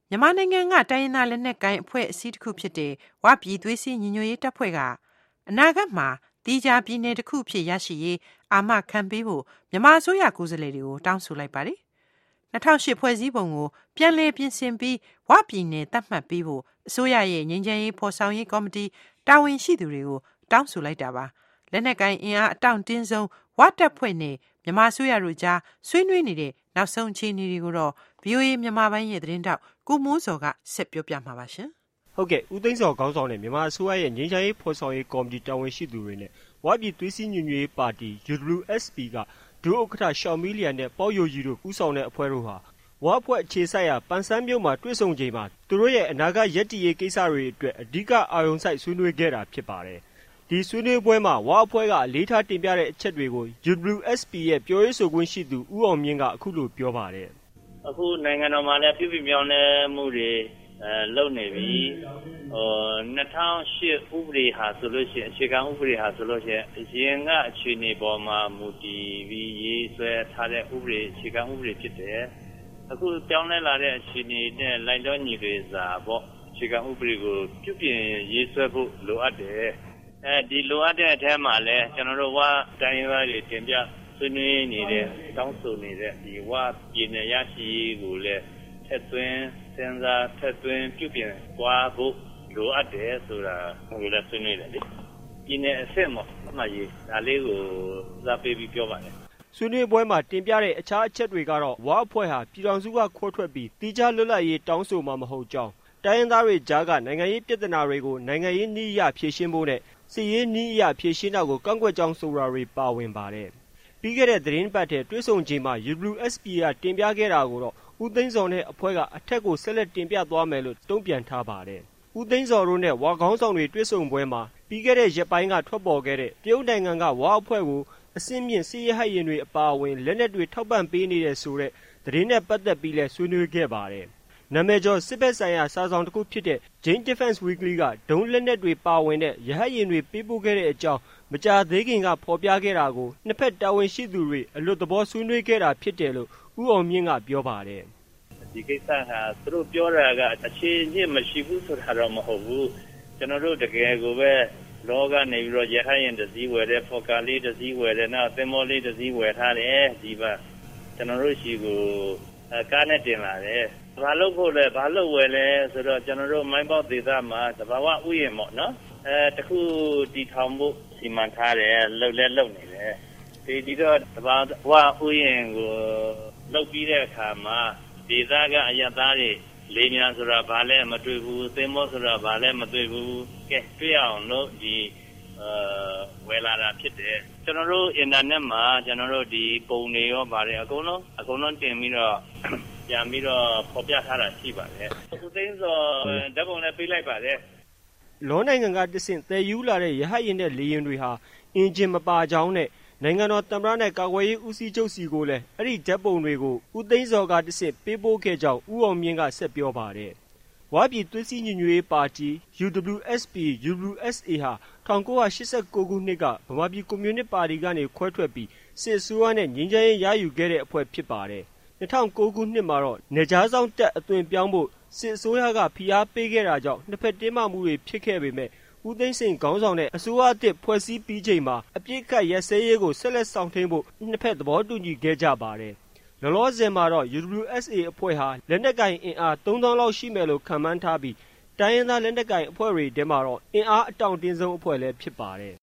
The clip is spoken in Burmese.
မြန်မာနိုင်ငံကတိုင်းရင်းသားလက်နက်ကိုင်အဖွဲ့အစည်းတစ်ခုဖြစ်တဲ့ဝပြည်သွေးစည်းညီညွတ်ရေးတပ်ဖွဲ့ကအနာဂတ်မှာတီးခြားပြည်နယ်တစ်ခုဖြစ်ရရှိရေးအာမခံပေးဖို့မြန်မာအစိုးရကိုယ်စားလှယ်တွေကိုတောင်းဆိုလိုက်ပါတယ်။2008ဖွဲ့စည်းပုံကိုပြန်လည်ပြင်ဆင်ပြီးဝပြည်နယ်သတ်မှတ်ပေးဖို့အစိုးရရဲ့ငြိမ်းချမ်းရေးဖော်ဆောင်ရေးကော်မတီတာဝန်ရှိသူတွေကိုတောင်းဆိုလိုက်တာပါ။လက်နက်ကိုင်အင်အားအတောင့်တင်းဆုံးဝတပ်ဖွဲ့နဲ့မြန်မာအစိုးရတို့ကြားဆွေးနွေးနေတဲ့နောက်ဆုံးအခြေအနေတွေကိုတော့ VOA မြန်မာပိုင်းရဲ့သတင်းတောက်ကိုမိုးစော်ကဆက်ပြောပြမှာပါရှင်။ဟုတ်ကဲ့ဦးသိန်းစော်ခေါင်းဆောင်နဲ့မြန်မာအစိုးရရဲ့ငြိမ်းချမ်းရေးဖော်ဆောင်ရေးကော်မတီတာဝန်ရှိသူတွေနဲ့ဝပြည်သွေးစည်းညီညွတ်ရေးပါတီ UWSP ကဒုဥက္ကဋ္ဌရှောင်းမီလီယံနဲ့ပေါ့ယိုကြီးတို့ဦးဆောင်တဲ့အဖွဲ့တို့ဟာဝအဖွဲ့အခြေစိုက်ရာပန်ဆန်းမြို့မှာတွေ့ဆုံချိန်မှာသူတို့ရဲ့အနာဂတ်ရပ်တည်ရေးကိစ္စတွေအတွက်အဓိကအာရုံစိုက်ဆွေးနွေးခဲ့တာဖြစ်ပါတယ်။ဒီဆွေးနွေးပွဲမှာဝအဖွဲ့ကအလေးထားတင်ပြတဲ့အချက်တွေကို UWSP ရဲ့ပြောရေးဆိုခွင့်ရှိသူဦးအောင်မြင့်ကအခုလိုပြောပါတယ်။အခုနိုင်ငံတော်မှာလည်းပြည်ပြောင်းလဲမှုတွေလုပ်နေပြီ2008ဥပဒေဟာဆိုလို့ရှိရင်အခြေခံဥပဒေဟာဆိုလို့ရှိရင်အရင်ကအခြေအနေပေါ်မှာမူတည်ပြီးရေးဆွဲထားတဲ့ဥပဒေအခြေခံဥပဒေဖြစ်တယ်အခုပြောင်းလဲလာတဲ့အခြေအနေနဲ့လိုက်တော့ညီတွေစာပေါ့အခြေခံဥပဒေကိုပြုပြင်ရေးဆွဲဖို့လိုအပ်တယ်ဒီလိုအပ်တဲ့အထက်မှာလည်းကျွန်တော်တို့ဝတိုင်းရင်းသားတွေတင်ပြဆွေးနွေးနေတဲ့တောင်းဆိုနေတဲ့ဒီဝပြည်နယ်ရရှိရေးကိုလည်းထက်သွင်းစဉ်းစားထက်သွင်းပြုပြင်သွားဖို့လိုအပ်တယ်ဆိုတာကိုလည်းဆွေးနွေးတယ်လေပြည်နယ်အဆင့်မှာအမှရေးဒါလေးကိုစပေးပြီးပြောပါတယ်ဆွေးနွေးပွဲမှာတင်ပြတဲ့အခြားအချက်တွေကတော့ဝအဖွဲ့ဟာပြည်ထောင်စုကခွဲထွက်ပြီးတီးခြားလွတ်လပ်ရေးတောင်းဆိုမှာမဟုတ်ကြောင်းတိုင်းရင်းသားတွေကြားကနိုင်ငံရေးပြဿနာတွေကိုနိုင်ငံရေးနည်းအရဖြေရှင်းဖို့နဲ့စစ်ရေးနည်းအရဖြေရှင်းတာကိုကန့်ကွက်ကြောင်းဆိုတာတွေပါဝင်ပါတယ်ပြီးခဲ့တဲ့သတင်းပတ်ထဲတွေ့ဆုံချိန်မှာ UWSP ကတင်ပြခဲ့တာကိုတော့ဦးသိန်းစော်နဲ့အဖွဲ့ကအထက်ကိုဆက်လက်တင်ပြသွားမယ်လို့တုံ့ပြန်ထားပါတယ်ဦးသိန်းစော်တို့နဲ့ဝါခေါင်းဆောင်တွေတွေ့ဆုံပွဲမှာပြီးခဲ့တဲ့ရက်ပိုင်းကထွက်ပေါ်ခဲ့တဲ့တရုတ်နိုင်ငံကဝါအဖွဲ့ကိုအစင်းမြင့်စစ်ရဟတ်ယာဉ်တွေအပါအဝင်လက်နက်တွေထောက်ပံ့ပေးနေတဲ့ဆိုတဲ့သတင်းနဲ့ပတ်သက်ပြီးလဲဆွေးနွေးခဲ့ပါတယ်နာမည်ကျော်စစ်ဘက်ဆိုင်ရာစာဆောင်တစ်ခုဖြစ်တဲ့ Jane Defense Weekly ကဒုံးလက်နက်တွေပါဝင်တဲ့ရဟတ်ယာဉ်တွေပေးပို့ခဲ့တဲ့အကြောင်းမကြာသေးခင်ကဖော်ပြခဲ့တာကိုနှစ်ဖက်တာဝန်ရှိသူတွေအလွတ်သဘောဆွေးနွေးခဲ့တာဖြစ်တယ်လို့ဦးအောင်မြင့်ကပြောပါတယ်ဒီကိစ္စဟာသူတို့ပြောတာကအခြေအမြစ်မရှိဘူးဆိုတာတော့မဟုတ်ဘူးကျွန်တော်တို့တကယ်ကိုပဲလောကနေပြီးတော့ရဟရင်တစည်းဝယ်တဲ့ဖော်ကာလေးတစည်းဝယ်တဲ့နောက်သင်္ဘောလေးတစည်းဝယ်ထားတယ်ဒီပါကျွန်တော်တို့ရှိကိုကားနဲ့တင်လာတယ်ဘာလို့ဖို့လဲဘာလို့ဝယ်လဲဆိုတော့ကျွန်တော်တို့မိုင်းပေါက်ဒေသမှာသဘာဝဥယျာဉ်ပေါ့နော်တခုတီထောင်ဖို့စီမံထားတယ်လှုပ်နေတယ်ဒီတော့သဘာဝဥယျာဉ်ကိုလှုပ်ပြီးတဲ့အခါမှာဒေသကအရသားတွေလေးများဆိုတာဘာလဲမတွေ့ဘူးသင်္ဘောဆိုတာဘာလဲမတွေ့ဘူးကဲတွေ့အောင်လို့ဒီဝယ်လာတာဖြစ်တယ်ကျွန်တော်တို့အင်တာနက်မှာကျွန်တော်တို့ဒီပုံတွေရောပါတယ်အကုန်လုံးတင်ပြီးတော့ပြန်ပြီးတော့ဖော်ပြထားတာရှိပါတယ်ဦးသိန်းစောဓာတ်ပုံလည်းပေးလိုက်ပါတယ်လောနိုင်ငံကတဆင့်သယ်ယူလာတဲ့ရဟတ်ယာဉ်နဲ့လေယာဉ်တွေဟာအင်ဂျင်မပါကြောင်းနဲ့နိုင်ငံတော်သမ္မတနဲ့ကာကွယ်ရေးဦးစီးချုပ်စီကိုလည်းအဲ့ဒီဓာတ်ပုံတွေကိုဦးသိန်းစောကတဆင့်ပေးပို့ခဲ့ကြောင်းဦးအောင်မြင့်ကဆက်ပြောပါတယ်ဝါပြည်သွေးစည်းညီညွတ်ရေးပါတီ UWSP UWSA ဟာ1989ခုနှစ်ကဗမာပြည်ကွန်မြူနစ်ပါတီကနေခွဲထွက်ပြီးစစ်အစိုးရနဲ့ငြိမ်းချမ်းရေးရယူခဲ့တဲ့အဖွဲ့ဖြစ်ပါတယ်2009ခုနှစ်မှာတော့နေကြားဆောင်တက်အသွင်ပြောင်းဖို့စစ်အစိုးရကဖိအားပေးခဲ့တာကြောင့်နှစ်ဖက်တင်းမာမှုတွေဖြစ်ခဲ့ပေမဲ့ဦးသိန်းစိန်ခေါင်းဆောင်တဲ့အစိုးရအသစ်ဖွဲ့စည်းပြီးချိန်မှာအပြစ်ခတ်ရက်စဲရေးကိုဆက်လက်ဆောင်ထိန်ဖို့နှစ်ဖက်သဘောတူညီခဲ့ကြပါတယ်။လောလောဆယ်မှာတော့ UWSA အဖွဲ့ဟာလက်နက်ကိုင်အင်အား3000လောက်ရှိမယ်လို့ခန့်မှန်းထားပြီးတိုင်းရင်းသားလက်နက်ကိုင်အဖွဲ့တွေထဲမှာတော့အင်အားအတောင့်တင်းဆုံးအဖွဲ့လည်းဖြစ်ပါတယ်